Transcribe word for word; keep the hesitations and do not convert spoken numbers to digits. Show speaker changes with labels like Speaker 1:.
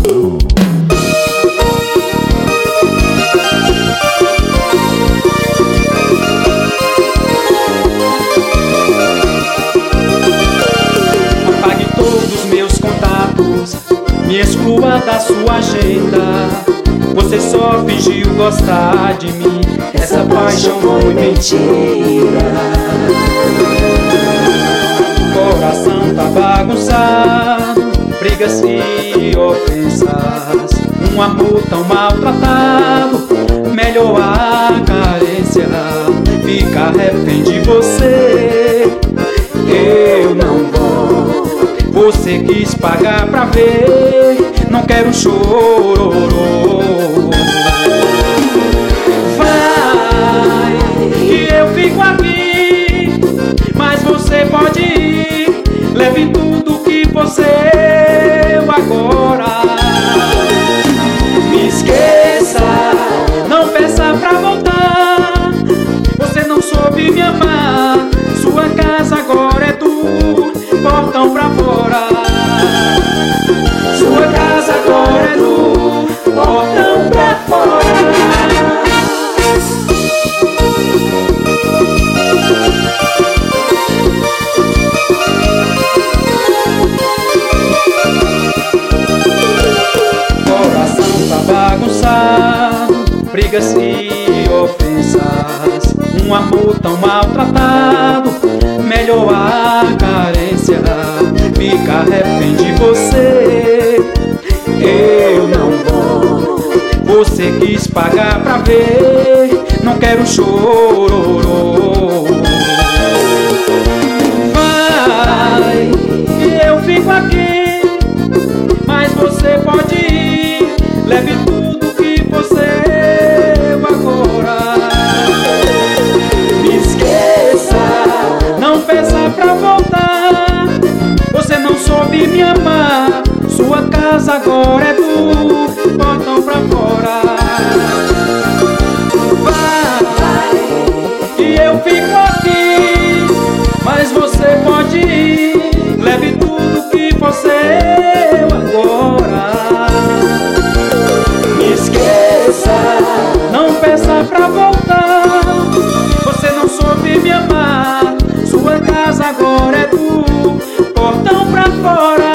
Speaker 1: Apague todos os meus contatos, me exclua da sua agenda. Você só fingiu gostar de mim, essa paixão foi mentira. Coração tá bagunçado, brigas e ofensas, um amor tão maltratado, melhor a carência. Fica refém de você, eu não vou. Você quis pagar pra ver, não quero choro. Vai, que eu fico aqui, mas você pode ir. Leve tudo que você eu agora. Me esqueça, não peça pra voltar. Você não soube me amar, sua casa agora é do portão pra fora. Sua casa agora é do portão pra fora. Coração tá bagunçado, brigas e ofensas, um amor tão maltratado, melhor a carência. Fica refém de você, eu não vou. Você quis pagar pra ver, não quero choro. Vai, eu fico aqui, mas você pode ir. Leve tudo que você eu agora. Me esqueça, não peça pra voltar. Você não soube me amar, sua casa agora é do portão pra fora. Vai, que eu fico aqui, mas você pode ir. Leve tudo que você eu agora. Me esqueça, não peça pra voltar. Você não soube me amar, sua casa agora é do portão pra fora.